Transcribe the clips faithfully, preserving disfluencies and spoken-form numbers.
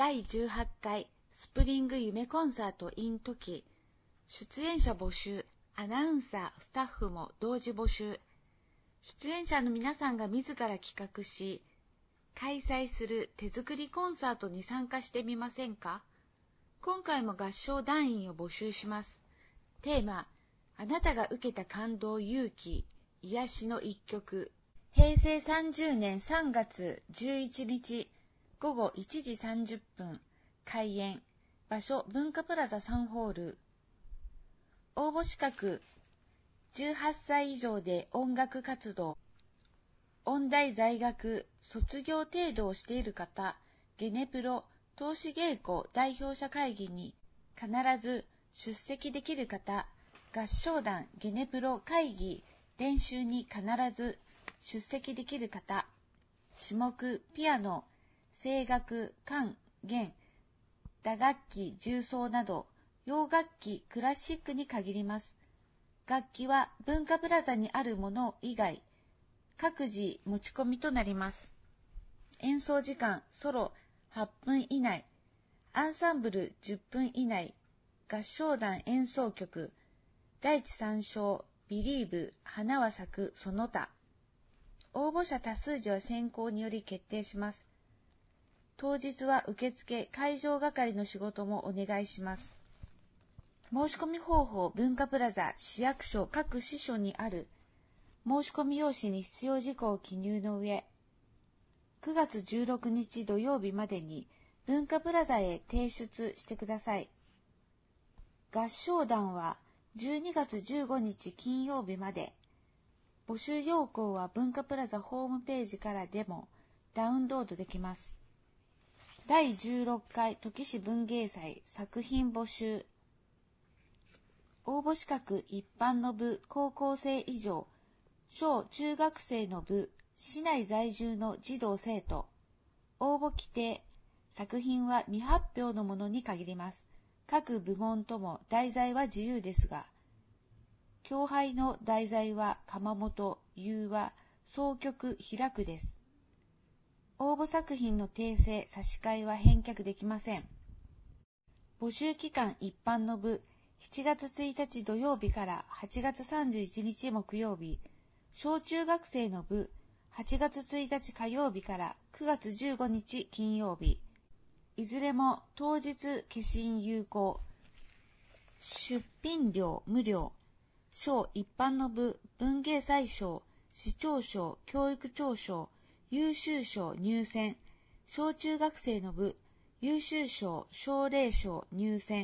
だいじゅうはちかいスプリング夢コンサート in トキ。出演者募集、アナウンサー、スタッフも同時募集。出演者の皆さんが自ら企画し、開催する手作りコンサートに参加してみませんか？今回も合唱団員を募集します。テーマ、あなたが受けた感動、勇気、癒しの一曲。へいせいさんじゅうねんさんがつじゅういちにちごごいちじさんじゅっぷん開演。場所文化プラザさんホール。応募資格じゅうはっさい以上で音楽活動、音大在学、卒業程度をしている方、ゲネプロ、投資稽古代表者会議に必ず出席できる方、合唱団ゲネプロ会議練習に必ず出席できる方、種目ピアノ、声楽、管、弦、打楽器、重奏など洋楽器、クラシックに限ります。楽器は文化プラザにあるもの以外、各自持ち込みとなります。演奏時間、ソロはっぷん以内、アンサンブルじゅっぷん以内、合唱団演奏曲、第一三章、ビリーブ、花は咲く、その他。応募者多数時は選考により決定します。当日は受付、会場係の仕事もお願いします。申し込み方法、文化プラザ、市役所、各支所にある申し込み用紙に必要事項を記入の上、くがつじゅうろくにち土曜日までに文化プラザへ提出してください。合唱団はじゅうにがつじゅうごにち金曜日まで。募集要項は文化プラザホームページからでもダウンロードできます。だいじゅうろっかい土岐市文芸祭作品募集。応募資格一般の部、高校生以上、小中学生の部、市内在住の児童生徒。応募規定。作品は未発表のものに限ります。各部門とも題材は自由ですが、教俳の題材は窯元、融和、総曲、開くです。応募作品の訂正、差し替えは返却できません。募集期間一般の部、しちがつついたち土曜日からはちがつさんじゅういちにち木曜日、小中学生の部、はちがつついたち火曜日からくがつじゅうごにち金曜日、いずれも当日消印有効。出品料無料。小一般の部、文芸祭賞、市長賞、教育長賞、優秀賞入選。小中学生の部、優秀賞、奨励賞入選。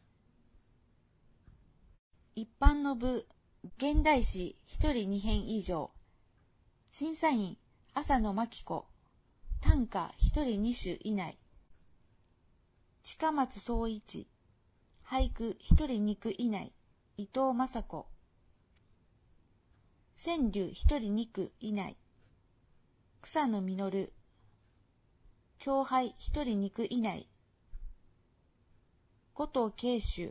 一般の部、現代詩ひとりにへん以上。審査員、浅野真紀子。短歌ひとりにしゅ以内。近松総一。俳句ひとりにく以内。伊藤雅子。川柳ひとりにく以内。草野実。教俳ひとりにく以内。後藤慶秀。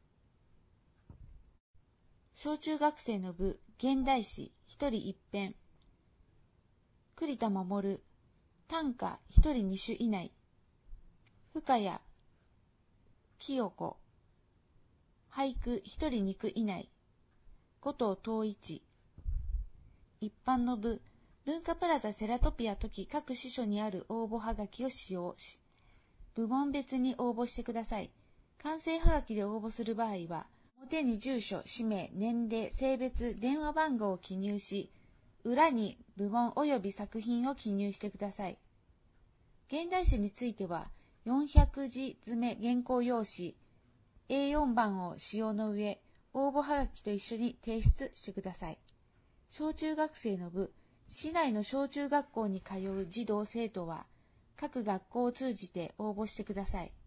小中学生の部、現代詩ひとり一編。栗田守。短歌ひとりにしゅ以内。深谷。清子。俳句ひとりにく以内。後藤東一。一般の部、文化プラザセラトピア時各支所にある応募はがきを使用し、部門別に応募してください。完成はがきで応募する場合は、表に住所、氏名、年齢、性別、電話番号を記入し、裏に部門及び作品を記入してください。現代詩については、よんひゃくじ詰め原稿用紙、エーよん 番を使用の上、応募はがきと一緒に提出してください。小中学生の部、市内の小中学校に通う児童生徒は、各学校を通じて応募してください。